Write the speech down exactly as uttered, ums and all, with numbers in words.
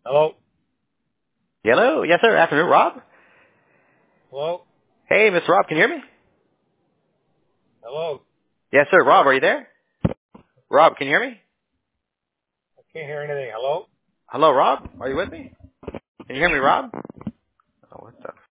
Hello? Hello? Yes, sir. Afternoon, Rob? Hello? Hey, Mister Rob, can you hear me? Hello? Yes, sir. Rob, are you there? Rob, can you hear me? I can't hear anything. Hello? Hello, Rob? Are you with me? Can you hear me, Rob?